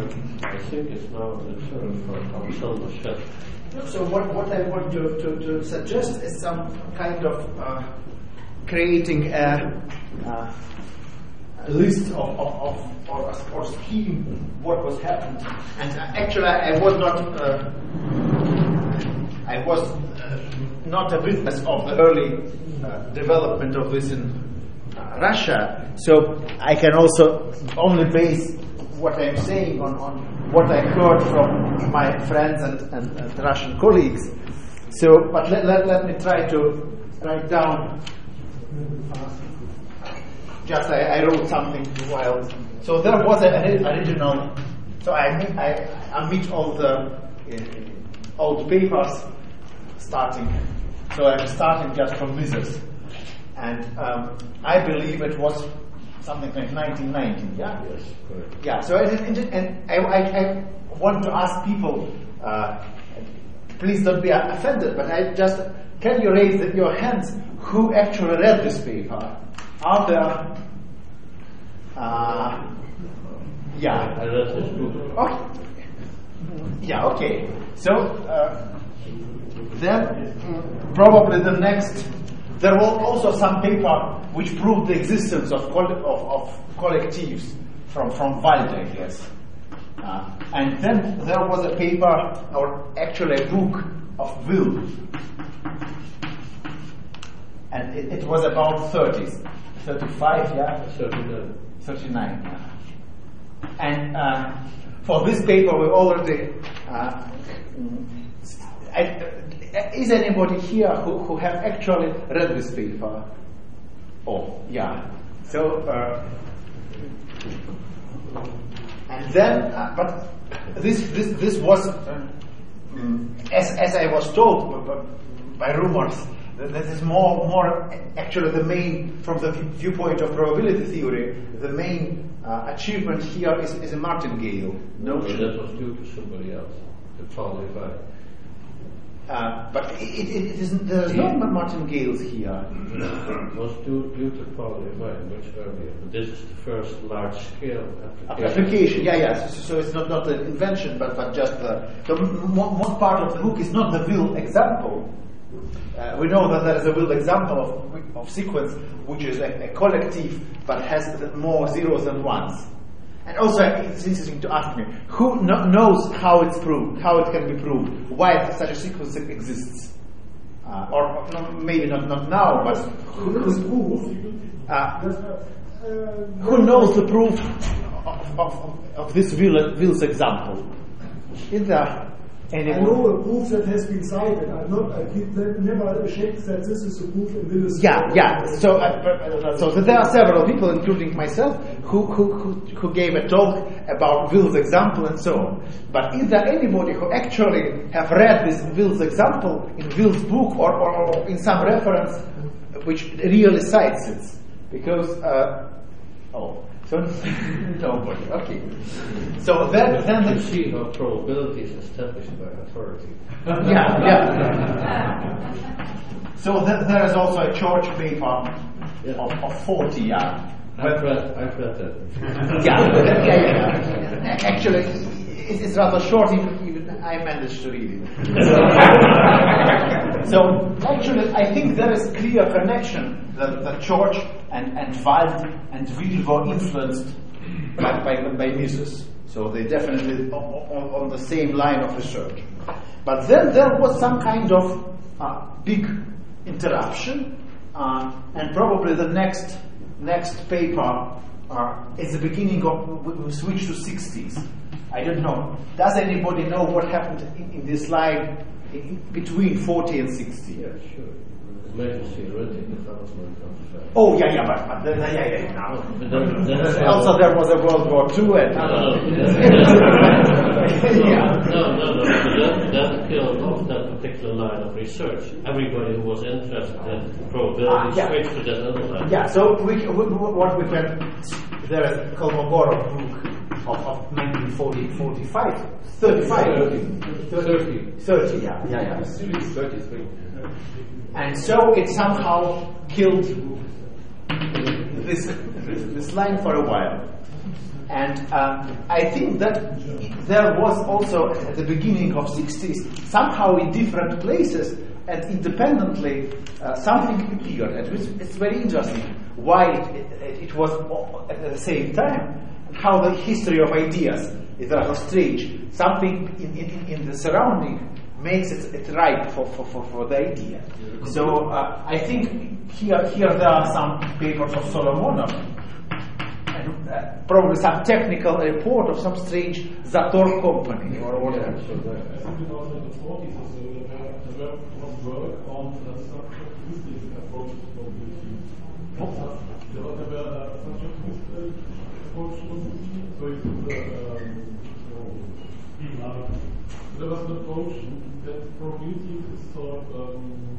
I think it's now the turn for Anselmo Schett. So what I want to suggest is some kind of creating a list or scheme what was happened. And actually, I was not a witness of the early development of this in Russia. So I can also only base what I'm saying on what I heard from my friends and Russian colleagues. So, but let me try to write down. Just I wrote something while. So there was an original. So I meet all the old papers starting. So I'm starting just from Mises, and I believe it was something like 1990. Yeah. Yes, correct. Yeah. So I want to ask people. Please don't be offended, but can you raise your hands who actually read this paper? Are there? Yeah. I read this book. Okay. Yeah. Okay. So then probably the next. There was also some paper which proved the existence of collectives from Wald, I guess. And then there was a paper, or actually a book of will. And it was about 30s. 35, yeah? 39. 39, yeah. And for this paper, we already... is anybody here who have actually read this paper? Oh, yeah. So... and then, but this was, as I was told by rumors, that is more actually the main, from the viewpoint of probability theory, the main achievement here is a martingale notion. That was due to somebody else, the Paul Levi. But there's no martingales here. It was due to Paul Levi much earlier. But this is the first large-scale application. Yeah. So it's not an invention, but just the most part of the book is not the will example. We know that there is a will example of sequence which is a collective but has more zeros than ones. And also, it's interesting to ask me, who knows how it's proved, how it can be proved, why such a sequence exists? Or maybe not now, but who knows the proof of this Will's example? Is there anyone? I know a proof that has been cited. I never checked that this is a proof in Will's. Yeah. So there are several people, including myself, who gave a talk about Will's example and so on. But is there anybody who actually have read this Will's example in Will's book or in some reference which really cites it? Because so nobody. Okay. So then you see how probability is established by authority. Yeah. So there is also a George paper of 40. Yeah. I've read that. Yeah. Actually, it's rather short. Even I managed to read it. So actually, I think there is clear connection that George and Wald and Will were influenced by Mises. So they definitely on the same line of research. But then there was some kind of big interruption, and probably the next paper is the beginning of we switch to 60s. I don't know. Does anybody know what happened in this slide between 40 and 60? Yeah, sure. Emergency renting development of. Oh yeah. Also, there was a World War II and. No. That killed off that particular line of research. Everybody who was interested in probability switched to that other line. Yeah. So what we can. There is Kolmogorov book of 1945, 35. 30. Yeah. 33. And so it somehow killed this line for a while. And I think that there was also at the beginning of 60s, somehow in different places and independently, something appeared. And it's very interesting why it was at the same time, and how the history of ideas is rather strange. Something in the surrounding makes it ripe for the idea. So I think here there are some papers of Solomonov, and probably some technical report of some strange Zator company or whatever. I think it was in the 40s or so, there was work on structuralistic approaches for beauty. There were structuralistic approaches for beauty, so you could, there was an approach that probability is sort of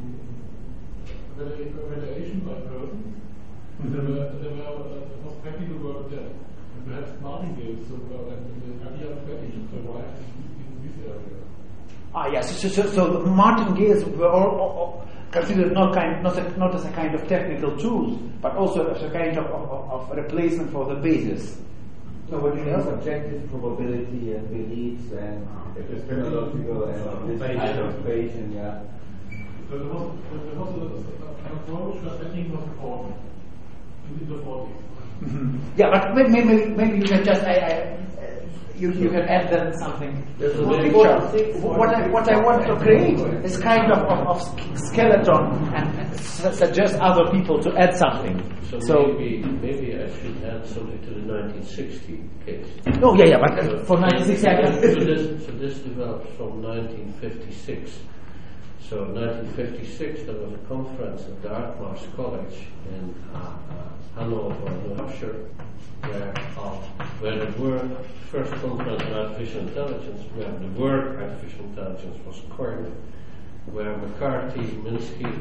evaluation by person. There was practical work there. And perhaps martingale, so the idea of prediction survived in this area. Yes. So the martingales were all considered not as a kind of technical tools, but also as a kind of replacement for the basis. So when you have objective probability and beliefs and epistemological and this kind of equation, yeah. So there was an approach that I think was important in the 40s. Mm-hmm. Yeah, but maybe you can just you can add then something. What I want to create is kind of skeleton and suggest other people to add something. So maybe I should add something to the 1960 case. Oh yeah, but for 1960, so this developed from 1956. So in 1956 there was a conference at Dartmouth College in Hanover, New Hampshire, where the word first conference on artificial intelligence, where the word artificial intelligence was coined, where McCarthy, Minsky,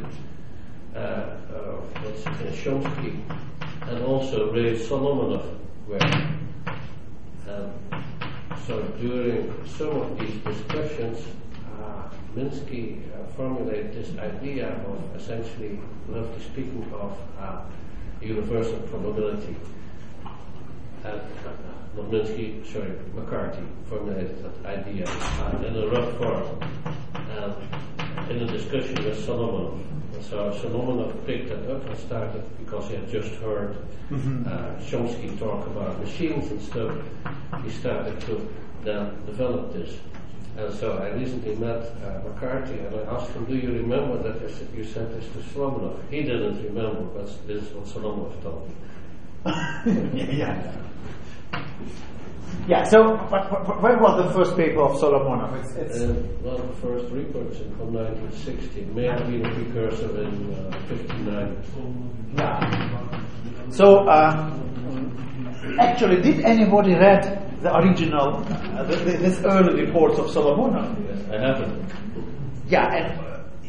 Chomsky, and also Ray Solomonov were. So during some of these discussions, Minsky formulated this idea of essentially, roughly speaking, of universal probability. And McCarthy formulated that idea in a rough form in a discussion with Solomonov. And so Solomonov picked that up and started, because he had just heard Chomsky talk about machines and stuff, he started to then develop this. And so I recently met McCarthy, and I asked him, do you remember that you said this to Solomonov? He didn't remember, but this is what Solomonov told me. Yeah, so when was the first paper of Solomonov? Well, the first report is from 1960, may have been a precursor in 59. Yeah. So, actually, did anybody read the original, this early reports of Solomonov? Yes, I haven't. Yeah, and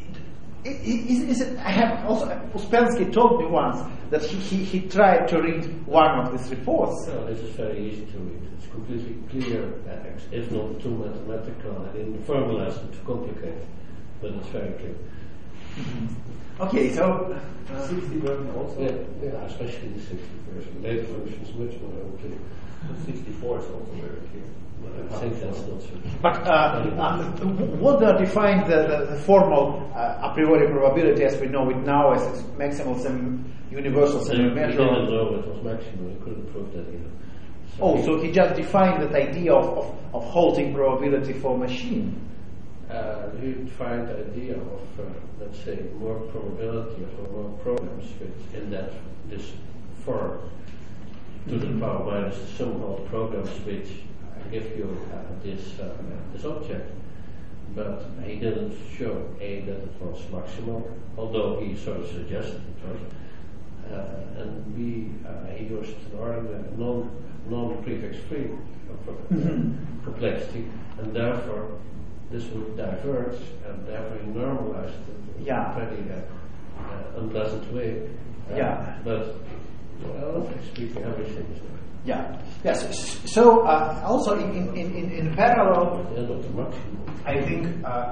I have also, Uspensky told me once that he tried to read one of these reports. No, this is very easy to read. It's completely clear, if not too mathematical, and in the formulas it's too complicated, but it's very clear. Mm-hmm. Okay, so 60 version also? Yeah, especially the 60 version. Later versions much more unclear. 64 is also very clear. I think that's not so. But what defines the formal a priori probability as we know it now as its maximal universal He didn't semi-measurable? know it was maximum. He couldn't prove that either. So he just defined that idea of halting probability for machine. He defined the idea of, let's say, more probability or more programs in this form to the power minus the sum of programs which give you this object. But he didn't show A that it was maximal, although he sort of suggested it was, and B he used non-prefix-free complexity, and therefore this would diverge, and therefore he normalized it in a very unpleasant way. But well, speaking everything is there. Yeah. Yes. So also in parallel, I think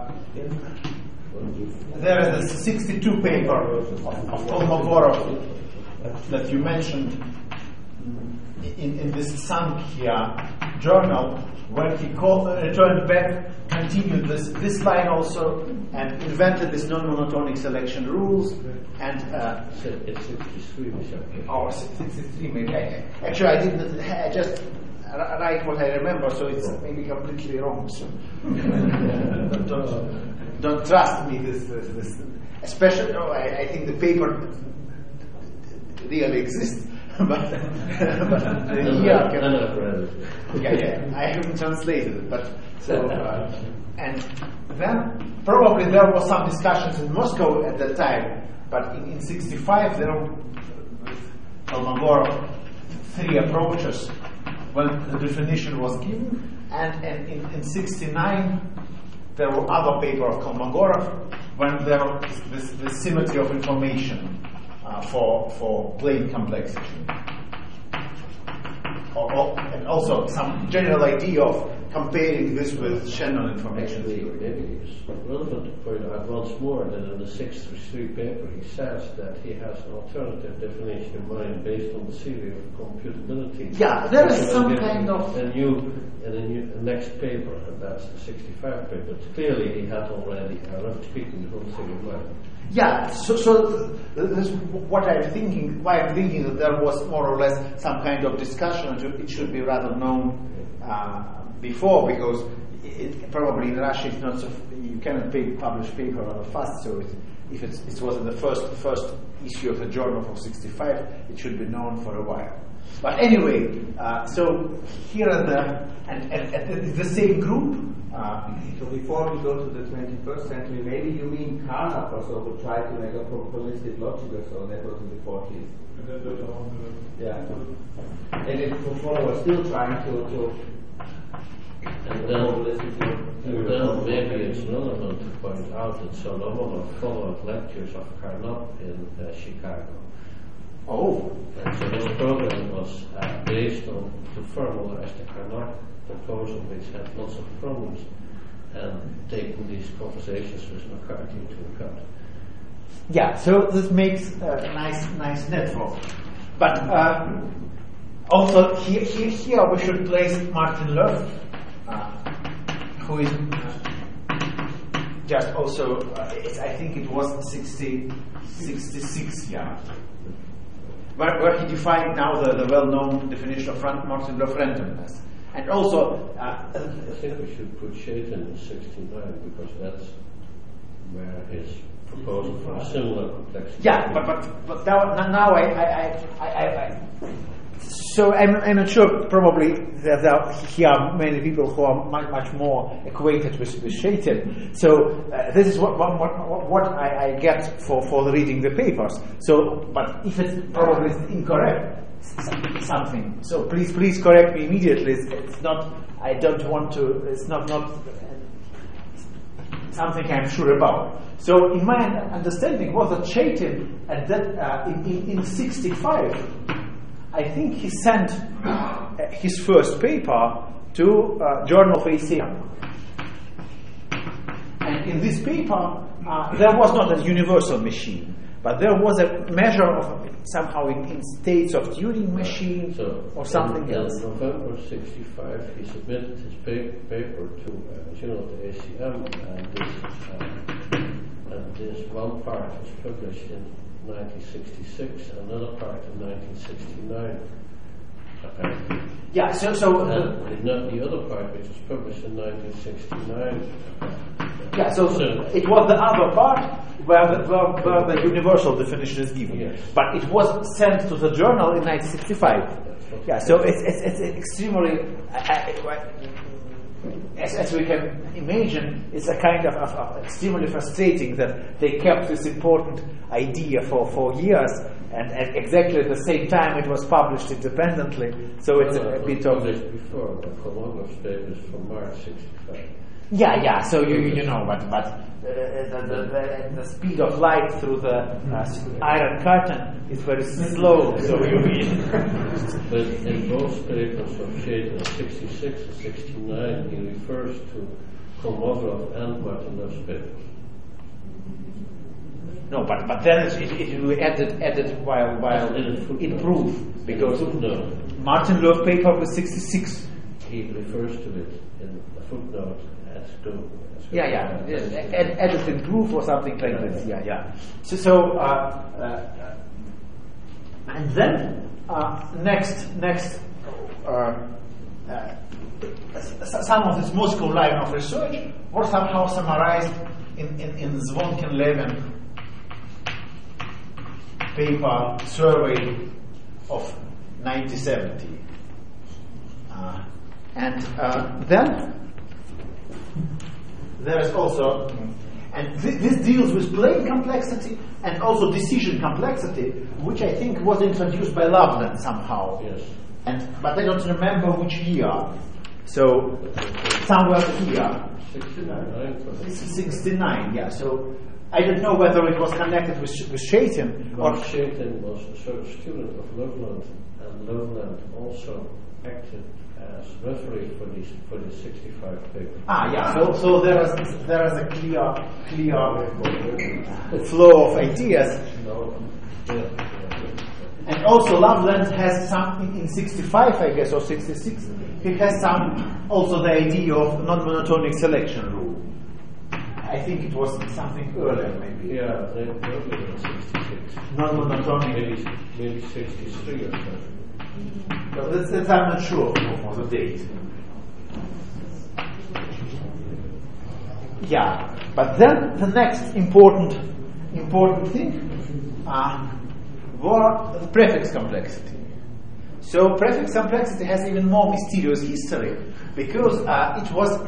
there is a 62 paper of Kolmogorov that you mentioned. in this Sankhya journal, when he returned back, continued this line also, and invented this non-monotonic selection rules, and It's 63, or 63 maybe. Actually, I didn't. I just write what I remember, so it's maybe completely wrong. So don't trust me. This especially. No, I think the paper really exists, but I haven't translated it. But so and then probably there was some discussions in Moscow at that time. But in 65, there were Kolmogorov 3 approaches when the definition was given, and in 69 there were other papers of Kolmogorov when there was this symmetry of information for plane complexity, and also some general idea of comparing this with Shannon information theory. Maybe it's relevant to point out once more that in the 633 paper he says that he has an alternative definition in mind based on the theory of computability. Yeah, there is some kind of a next paper, and that's the 65 paper. But clearly he had already, roughly speaking, the whole thing in mind. Yeah, so this is what I'm thinking. Why I'm thinking that there was more or less some kind of discussion. It should be rather known before, because probably in Russia it's not so. You cannot publish paper rather fast. So if it was in the first issue of the journal from 65, it should be known for a while. But anyway, so here are the same group. So before we go to the 21st century, maybe you mean Carnap also would try to make a probabilistic logic or so, that was in the 40s. Yeah. And Foucault was still trying to and then maybe it's relevant to point out that Solomonov followed lectures of Carnap in Chicago. Oh. And so this program was based on to formalize the Carnap proposal, which had lots of problems, and taking these conversations with McCarthy into account. Yeah, so this makes a nice network. But also here we should place Martin Löf, who is just also, I think it was 66, yeah. Where he defined now the well-known definition of Martin Löf randomness. And also, I think we should put Chaitin in 69 because that's where his proposal for a similar complexity. Yeah, but now I so I'm not sure. Probably there here are many people who are much more acquainted with Chaitin. So this is what I get for reading the papers. So, but if it's probably incorrect, something. So please correct me immediately. It's not. I don't want to. It's not something I'm sure about. So in my understanding was that Chaitin at that in 65, I think he sent his first paper to Journal of ACM. And in this paper, there was not a universal machine, but there was a measure of somehow in states of Turing machine or something else. In November 65, he submitted his paper to Journal of the ACM, and this one part was published in 1966, another part in 1969. Apparently. Yeah, so the other part, which was published in 1969. Yeah, so it was the other part where the universal definition is given. Yes. But it was sent to the journal in 1965. Yeah, so it's extremely, as we can imagine, it's a kind of extremely frustrating that they kept this important idea for years, and at exactly the same time it was published independently. So it's a bit of published before the Kolmogov's papers from March 65. Yeah. So you know, but the speed of light through the iron curtain is very slow. So But in both papers of Chaitin, 66 and 69, he refers to Kolmogorov and Martin Löf's papers. No, but then it will added while in proof, because Martin Löw paper with 66. He refers to it in a footnote at school. Edited proof or something like this. Yeah. And then next. Some of this Moscow line of research were somehow summarized in Zvonkin-Levin paper survey of 1970. Then there is also, and this deals with plane complexity and also decision complexity, which I think was introduced by Loveland somehow. Yes. But I don't remember which year. So somewhere here. 69, yeah. So I don't know whether it was connected with Chaitin or Chaitin was a student of Loveland, and Loveland also acted as referee for the 65 paper. So there is a clear flow of ideas. And also Loveland has some in 65, I guess, or 66. He has also the idea of non-monotonic selection rule. I think it was something earlier, maybe. Yeah, they earlier than 66. Non-monotonic. Maybe 63 or something. So that's I'm not sure of the date. Yeah, but then the next important thing were the prefix complexity. So prefix complexity has even more mysterious history because it was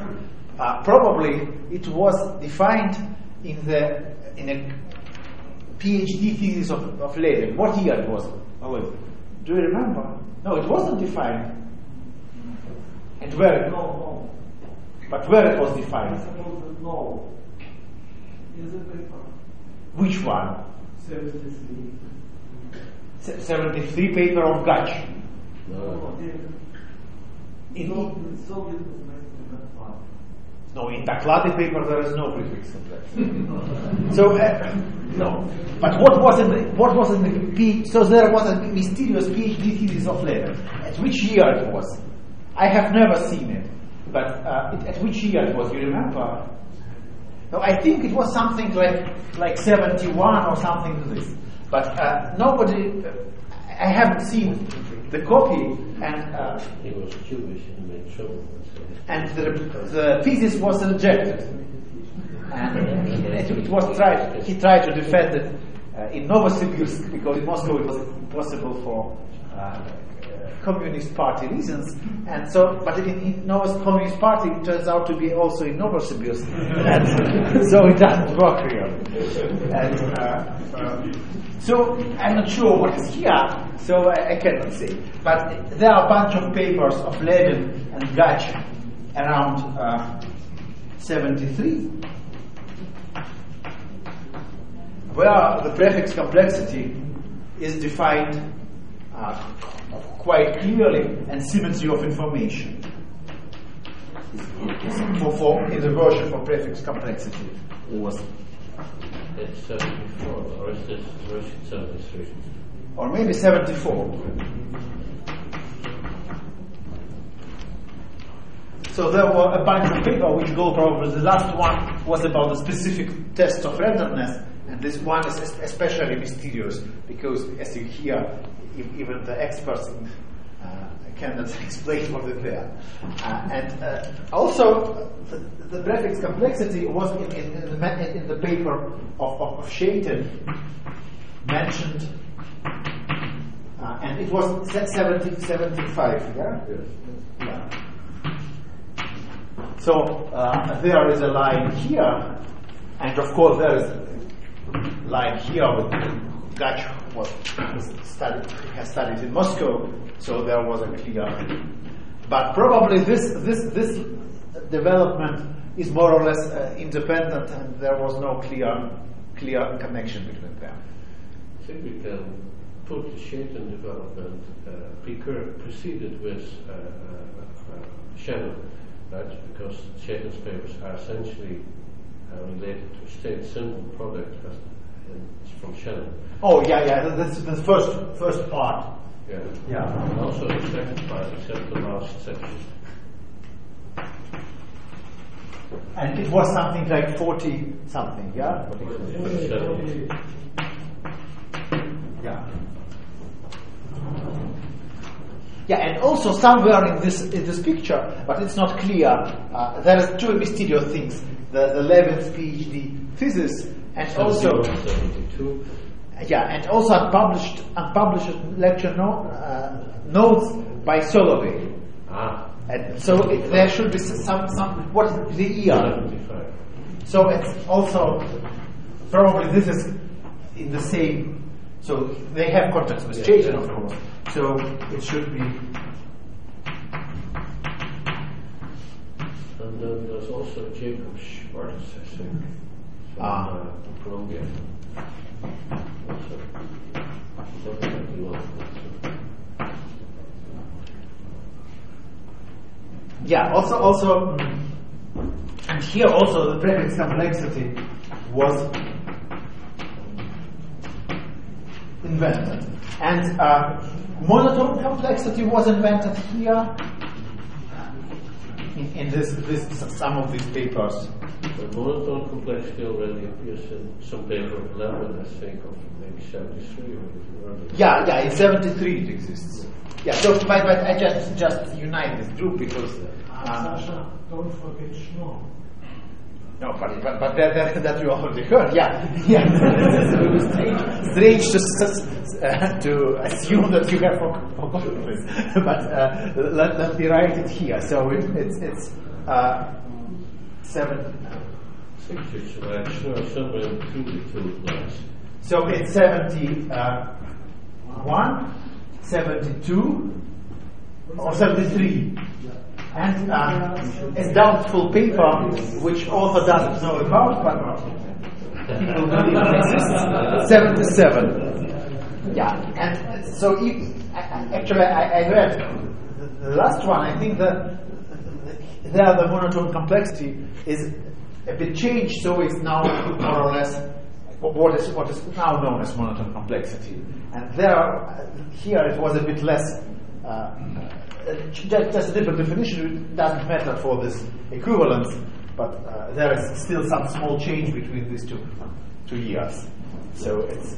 defined in a PhD thesis of Levin. What year it was? Do you remember? No, it wasn't defined. And where? No. But where it was defined? No. Is it paper? Which one? 73. 73 paper of Gach. No. In Soviet no, in Taklady paper there is no prefix complexity. So no. But what was in the so there was a mysterious PhD thesis of Levin. At which year it was? I have never seen it. But at which year it was? You remember? No, I think it was something like 71 or something to this. But nobody. I haven't seen the copy, and he was Jewish and made trouble. And the thesis was rejected, and it was tried. He tried to defend it in Novosibirsk because in Moscow it was impossible for Communist Party reasons, and so. But in Novosibirsk Communist Party it turns out to be also in Novosibirsk, and so it doesn't work really. And so I'm not sure what is here, so I cannot say. But there are a bunch of papers of Levin and Gach around 73, where the prefix complexity is defined quite clearly, and symmetry of information in the version for prefix complexity was. It's 74, or is this version 73? Or maybe 74. So there were a bunch of papers which go probably. The last one was about the specific test of randomness, and this one is especially mysterious because, as you hear, even the experts cannot explain what is there. Also, the prefix complexity was in the paper of Chaitin mentioned, and it was 75. Yeah. Yeah. So there is a line here, and of course there is a line here with Gach has studied in Moscow, so there was a clear. But probably this development is more or less independent, and there was no clear connection between them. I think we can put the Chaitin development preceded with Shannon. Right, because Chaitin's papers are essentially related to a state symbol product from Shannon. Oh yeah, that's the first part. Yeah. Yeah. And also the second part, except the last section. And it was something like 40 something, yeah? 47. Yeah. Yeah, and also somewhere in this picture, but it's not clear, there are two mysterious things. The Levin's PhD thesis and also 72. yeah, and also unpublished lecture notes by Solovey. Ah. And so there should be some what is the year? 75. So it's also probably this is in the same. So they have contacts with Chaitin, of course. So it should be. And then there's also Jacob Schwartz, I think, from Colombia. Also, 71. Yeah. Also, and here also the prefix complexity was invented, and monotone complexity was invented here in this some of these papers. The monotone complexity already appears in some paper of Levin, I think, of maybe 73 or even earlier. Yeah, in 73 it exists. Yeah, so but I just unite this group because Sasha, don't forget Schnorr. no, but that you already heard. Yeah. Strange to assume that you have forgotten this, but let me write it here. So it's 7. I think it's right, sure, somewhere in between the two lines. So it's 71, 72, or 73. And a doubtful paper, which author doesn't know about, but people believe it exists, 77. Yeah, and so actually I read the last one. I think that there the monotone complexity is a bit changed, so it's now more or less what is now known as monotone complexity. And here it was a bit less. Just a different definition. It doesn't matter for this equivalence, but there is still some small change between these two years. So it's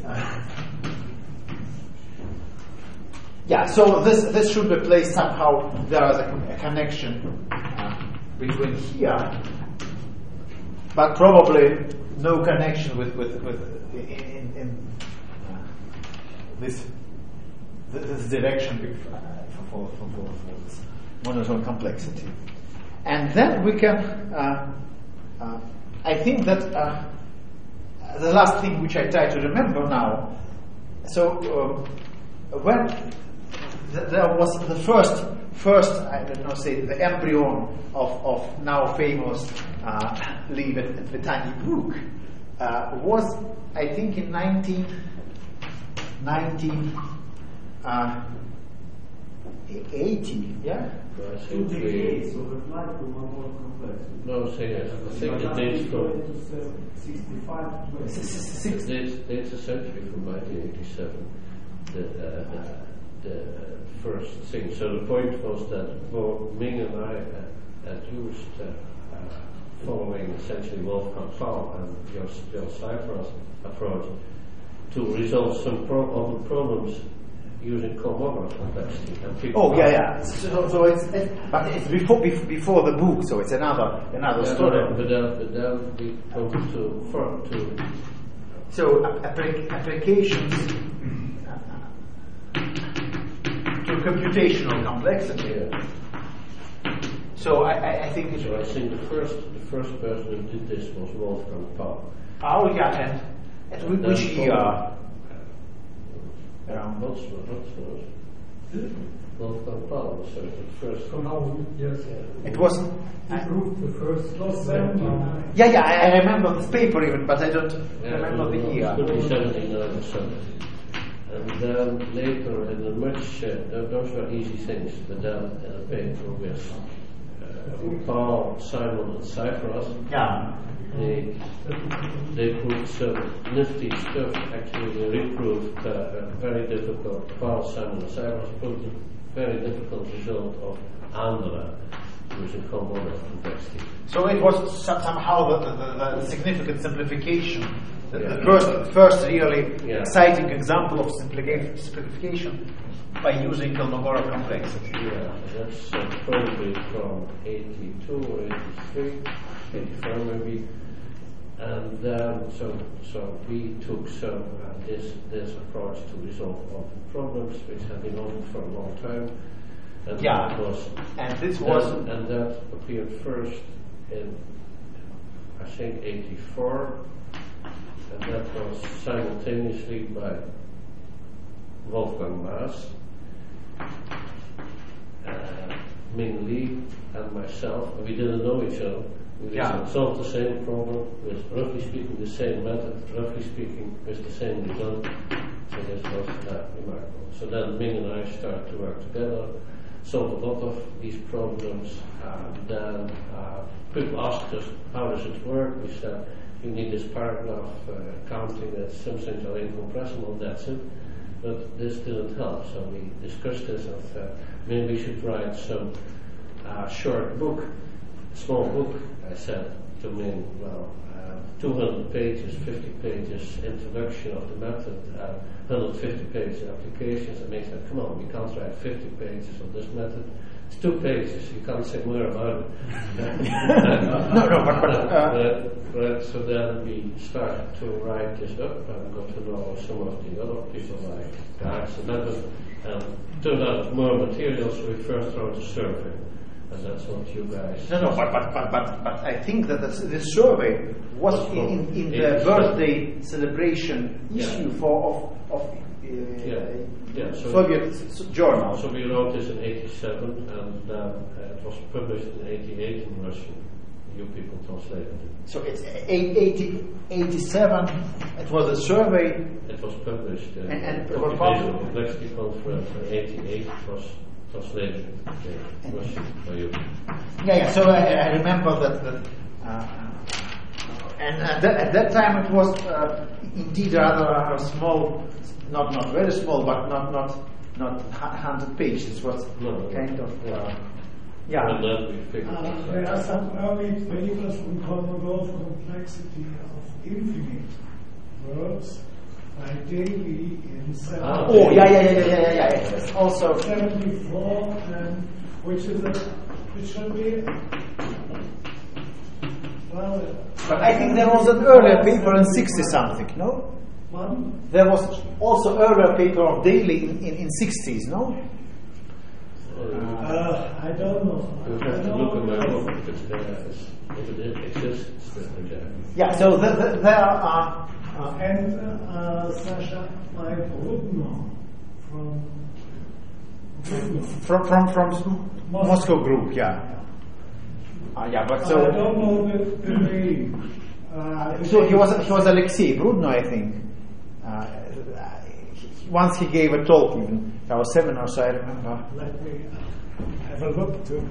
yeah. So this should be placed somehow. There is a connection between here, but probably no connection with in this direction for this monotone complexity. And then we can I think that the last thing which I try to remember now, so when there was the first I don't know, say the embryo of now famous Leib and Vítani book was I think in 1980, yeah? I 2 think decades of applied to monotone complexity. no, say yes. I think the dates from 65 to 20. dates essentially from 1987. The first thing. So the point was that both Ming and I had used following essentially Wolfgang Paul and your Cypher's approach to resolve some of the problems using cohomology complexity. Oh yeah. So it's but it's before the book, so it's another story. But then we come to so applications to computational complexity. Yeah. So I think it's So I think the first person who did this was Wolfgang Paul. oh yeah, and which year? Around Wolfgang Paul was the first. Yes. it was He proved the first loss. yeah I remember this paper even, but I don't remember the year. It could be 79 or something. And then later in a much, those were easy things, but then in a paper with Paul, Simon, and Cypros. Yeah. They proved some nifty stuff. Actually, they reproved a very difficult. Paul, Simon, and Cypros proved a very difficult result of Andra using component complexity. So it was somehow the significant simplification. The first really exciting example of simplification by using Kolmogorov complexity. Yeah, that's probably from 82 or 83, 84 maybe. And so we took this approach to resolve all the problems which had been on for a long time. And that appeared first in, I think, 84, and that was simultaneously by Wolfgang Maas, Ming Li, and myself. And we didn't know each other. We solved the same problem with, roughly speaking, the same method, roughly speaking, with the same result. So this was remarkable. So then Ming and I started to work together, solved a lot of these problems. Then people asked us, how does it work? We said, you need this paragraph counting that some things are incompressible, that's it. But this didn't help, so we discussed this and maybe we should write some short book, small book. I said to Ming, 200 pages, 50 pages introduction of the method, 150 pages applications. And Ming said, come on, we can't write 50 pages of this method. It's 2 pages, you can't say more about it. But so then we started to write this up and got to know some of the other people like Gags and Method, and turned out more materials. So we first wrote a survey, and that's what you guys. But I think that the survey was in the birthday celebration issue of Soviet journal. So we wrote this in 87, and it was published in 88 in Russian. You people translated it. So it's 87. It was a survey. It was published in Occupational Complexity Conference in 88. It was translated in Russian by you. Yeah. So I remember that. At that time it was indeed rather small, not very small, but not 100 pages. It was kind of. And then we figured there are some early papers on Kolmogorov complexity of infinite verbs by Daly in 74. It's also 74, which should be. But I think there was an earlier paper in 60 something, no? One? There was also earlier paper of Daly in 60s, no? I don't know. You have to look at my book if it exists. Yeah, so there are. And Sasha Brudno from Moscow group, but so. I don't know the name. So he was Alexei Brudno, I think. Once he gave a talk, even our seminar, so I remember. Let me have a look too.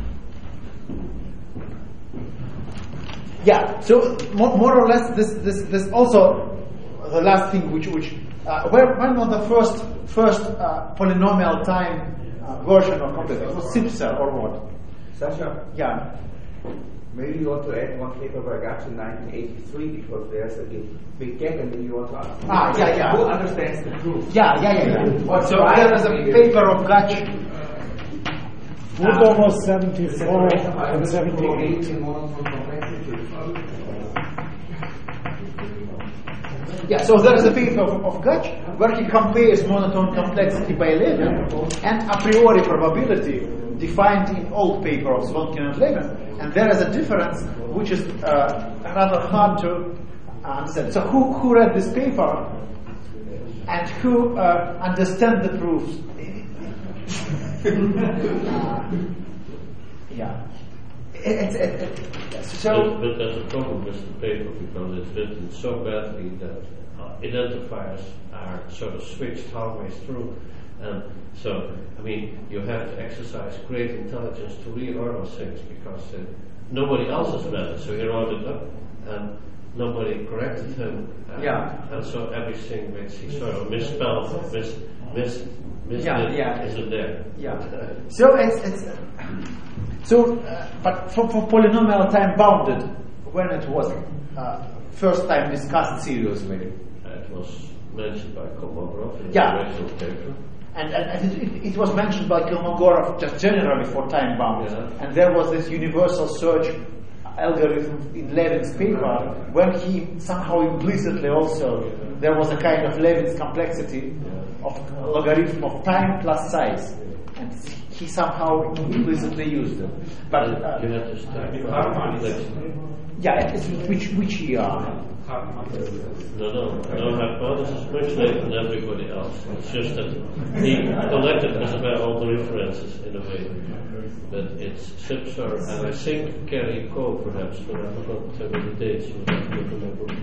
Yeah. So more or less, this also the last thing when was the first polynomial time version of complex? It was Sipser or what? Sasha. Yeah. Maybe you want to add one paper by Gatch in 1983 because there's a big gap and then you want to ask. Who understands the proof? Yeah. So there is a paper of Gatch. Brudno was 74 and 78. Yeah, so there is a paper of Gatch where he compares monotone complexity by Levin and a priori probability defined in old paper of Zvonkin and Levin. And there is a difference which is rather hard to understand. So who read this paper and who understand the proofs? But there's a problem with the paper because it's written so badly that identifiers are sort of switched halfway through, And so, I mean, you have to exercise great intelligence to reorder those things because nobody else has read it. So he wrote it up and nobody corrected him. And so everything which he sort of misspelled, isn't there. So but for polynomial time bounded, when it was first time discussed seriously, it was mentioned by Kolmogorov in the original paper. And it was mentioned by Kolmogorov just generally for time bound. And there was this universal search algorithm in Levin's paper when he somehow implicitly also, there was a kind of Levin's complexity of logarithm of time plus size. And he somehow implicitly used it. But you have to start which year? No, Hartmann is much later than everybody else. It's just that he collected as well all the references in a way. But it's Sipser and I think Kerry Coe perhaps, but I forgot to tell you the dates. You have to look in my book.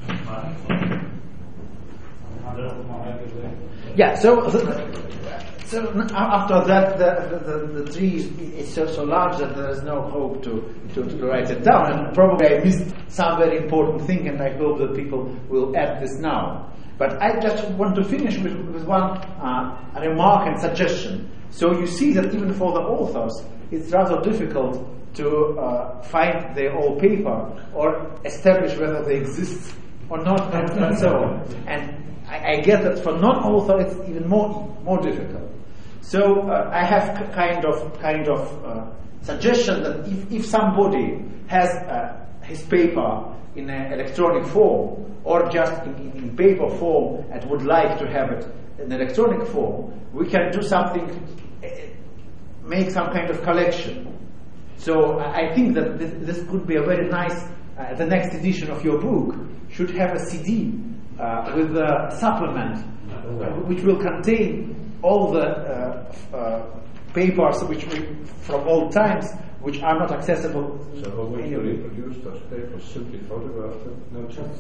So after that, the tree is so large that there is no hope to write it down. And probably I missed some very important thing, and I hope that people will add this now. But I just want to finish with one remark and suggestion. So you see that even for the authors, it's rather difficult to find their old paper or establish whether they exist or not, and so on. And I get that for non-author it's even more difficult. So I have kind of suggestion that if somebody has his paper in an electronic form or just in paper form and would like to have it in electronic form, we can do something, make some kind of collection. So I think that this could be a very nice, the next edition of your book should have a CD with a supplement which will contain all the papers which from old times which are not accessible. So how would you reproduce those papers? Simply photograph them?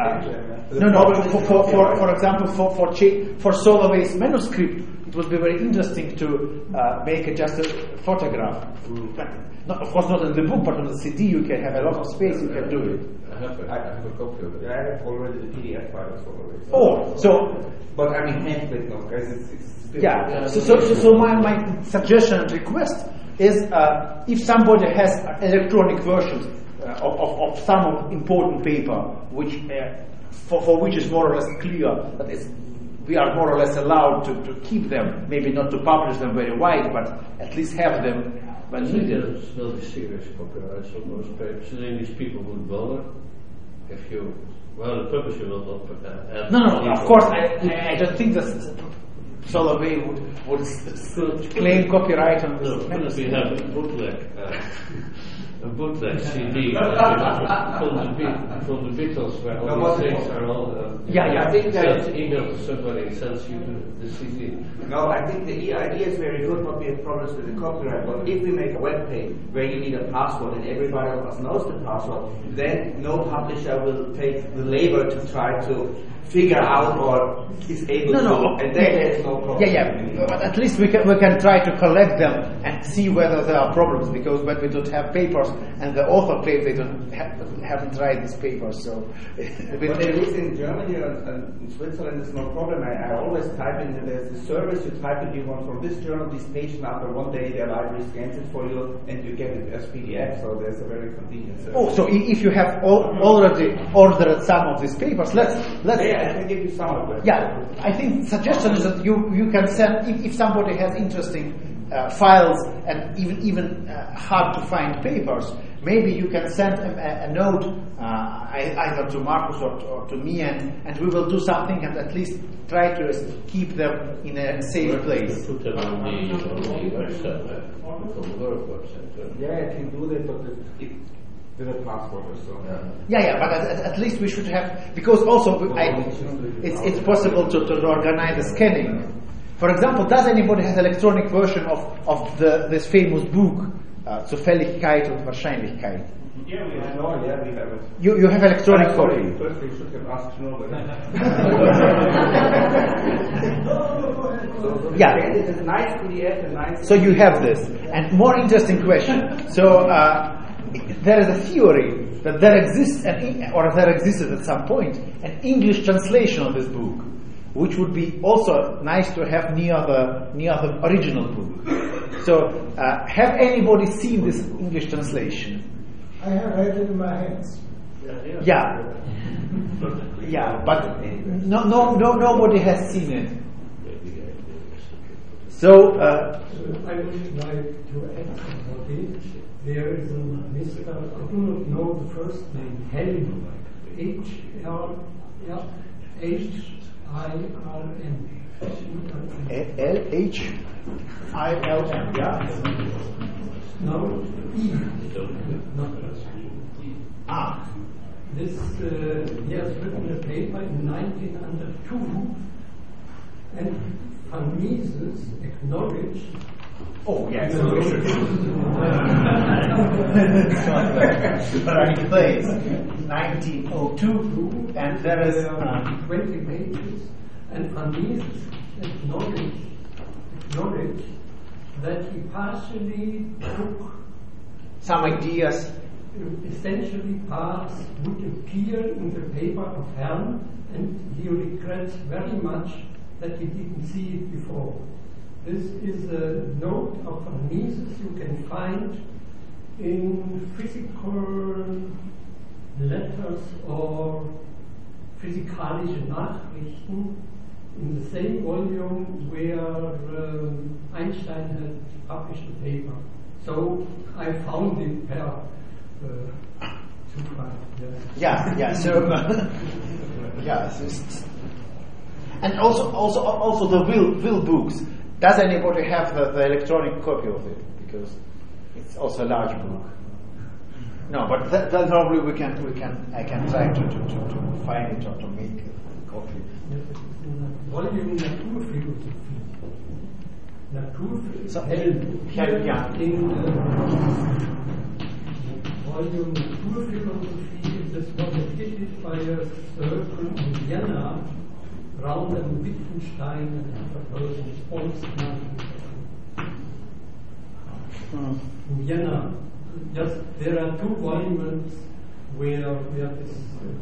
For example, for Solovey's manuscript, it would be very interesting to make just a photograph. Of course, not in the book, but on the CD, you can have a lot of space. You can do it. I have a copy of it. I have already the PDF file of Solovey. But I mean, handwritten, of course. So my suggestion and request is if somebody has electronic versions of some important paper, which for which is more or less clear that we are more or less allowed to keep them, maybe not to publish them very wide, but at least have them when needed. There will be serious copyrights on those papers. And English people would bother if you. Well, the publisher will not put that. No. Of course, I don't think that Solovey would claim copyright on this. No, we have a bootleg CD from the Beatles where all these things are all. I think that email to somebody and sends you the CD. No, I think the idea is very good, but we have problems with the copyright. But if we make a web page where you need a password and everybody of us knows the password, then no publisher will take the labor to try to figure out or is able to, and then there's no problem. But at least we can try to collect them and see whether there are problems, because when we don't have papers and the author claims they haven't tried these papers, so. But at least in Germany and in Switzerland, it's no problem. I always type in, there's a service, you type in, you want from this journal, this page, and after one day their library scans it for you and you get it as PDF, so there's a very convenient service. So if you have already ordered some of these papers, let's I can give you some of them. I think suggestion is that you can send, if somebody has interesting files and even hard to find papers, maybe you can send a note either to Marcus or to me, and we will do something and at least try to keep them in a safe place. Put them on the website, on the work website. I can do that, but with a passport or so. But at least we should have, because also it's possible to organize the scanning. For example, does anybody have electronic version of this famous book Zufälligkeit und Wahrscheinlichkeit. Yeah, we have it. You have electronic copy. First we should have asked Schnurr. Yeah. It is a nice PDF and nice. So you have this. And more interesting question. So there is a theory that there exists, or there existed at some point, an English translation of this book, which would be also nice to have near the original book. So have anybody seen this English translation? I have had it in my hands. Yeah, but nobody has seen it. So I would like to add something. There is a Mr. I do not know the first name, Helm, H-I-R-M. L-H-I-L-M, yeah. No, E. Ah. This, he has written a paper in 1902, and Van Mises acknowledged. Oh, yes. Right place, 1902, and there is 20 pages, and Van Mises acknowledged that he partially took some ideas. Essentially parts would appear in the paper of Helm, and he regrets very much that he didn't see it before. This is a note of Van Mises you can find in physical letters or physikalische Nachrichten in the same volume where Einstein had published the paper. So I found it per Yeah. So and also the Will books. Does anybody have the electronic copy of it? Because it's also a large book. No, but that normally I can try to find it or to make a copy. Volume Naturphilosophie. So, yeah. In volume Naturphilosophie, this was edited by a circle in Vienna, Raum and Wittgenstein and other persons, Boltzmann. In Vienna, just there are 2 volumes where this.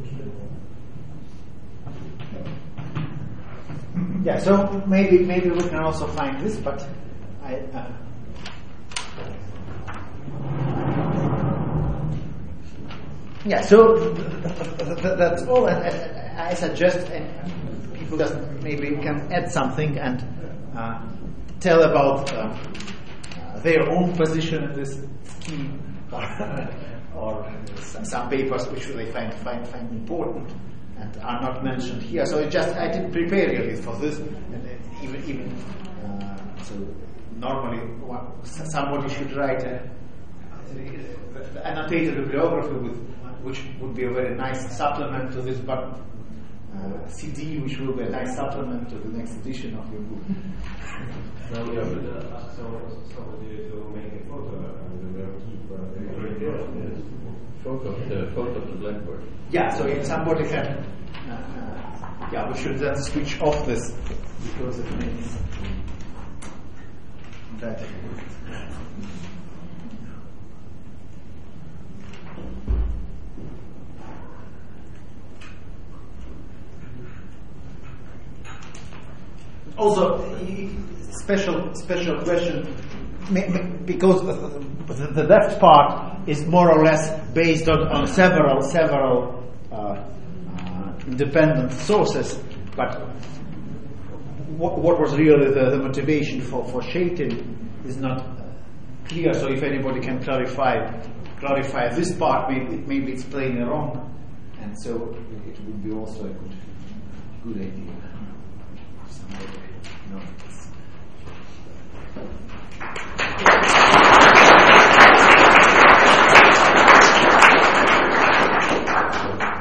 Yeah, so maybe we can also find this, but yeah. So that's all. And I suggest people just maybe can add something and tell about their own position in this scheme, or some papers which they find important and are not mentioned here. So I didn't prepare really for this, and even so normally somebody should write an annotated bibliography which would be a very nice supplement to this, but CD which will be a nice supplement to the next edition of your book. Now we have to ask somebody to make a photo and we'll keep the photo of the blackboard. Yeah, so if somebody can, we should then switch off this because it makes that. Also, special question, because the left part is more or less based on several independent sources, but what was really the motivation for Shatin is not clear. So if anybody can clarify this part, maybe it's plainly wrong, and so it would be also a good idea. Somebody knows.